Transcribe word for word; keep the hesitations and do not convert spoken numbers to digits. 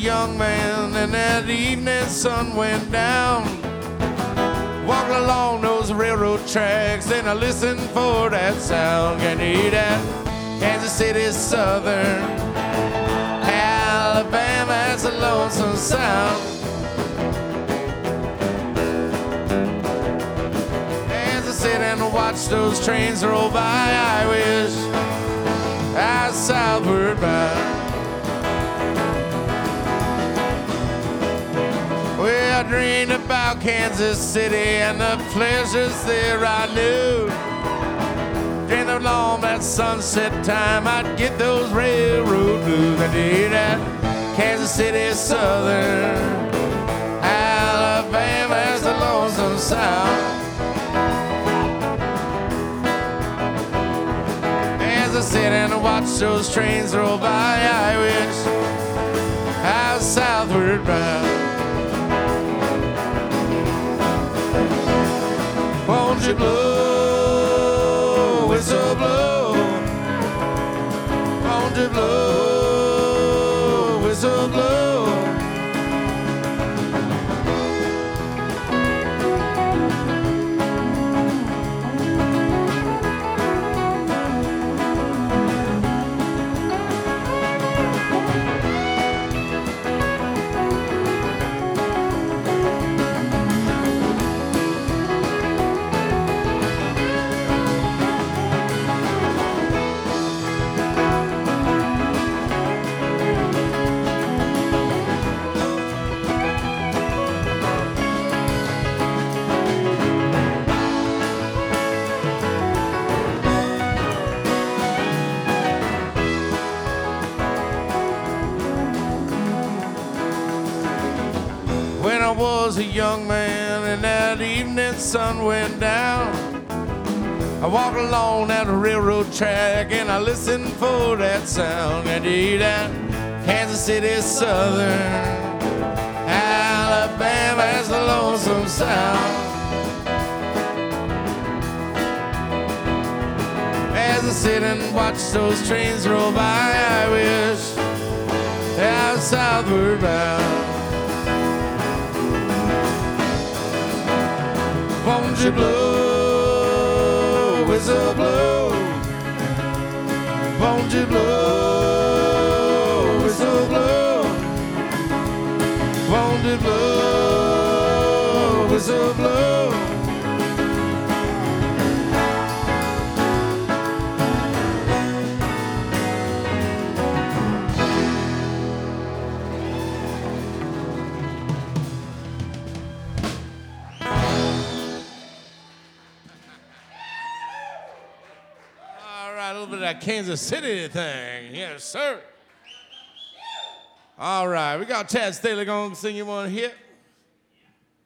young man and that evening sun went down. Walking along those railroad tracks and I listened for that sound. Can you hear that? Kansas City Southern Alabama, it's a lonesome sound. As I sit and watch those trains roll by, I wish I was southward bound. Well, I dreamed about Kansas City and the pleasures there I knew. Dreamed along that sunset time I'd get those railroad blues. I did that. Kansas City Southern Alabama has a lonesome sound. As I sit and watch those trains roll by, I wish I was southward bound. Won't you blow, whistle blow? Won't you blow, whistle blow? When I was a young man and that evening sun went down, I walked along that railroad track and I listened for that sound. And you hear that? Kansas City Southern Alabama has a lonesome sound. As I sit and watch those trains roll by, I wish I was southward bound. Won't you blow, whistle blow? Won't you blow, whistle blow? Won't you blow, whistle blow? A little bit of that Kansas City thing. Yes, sir. All right, we got Chad Staley going to sing you one here.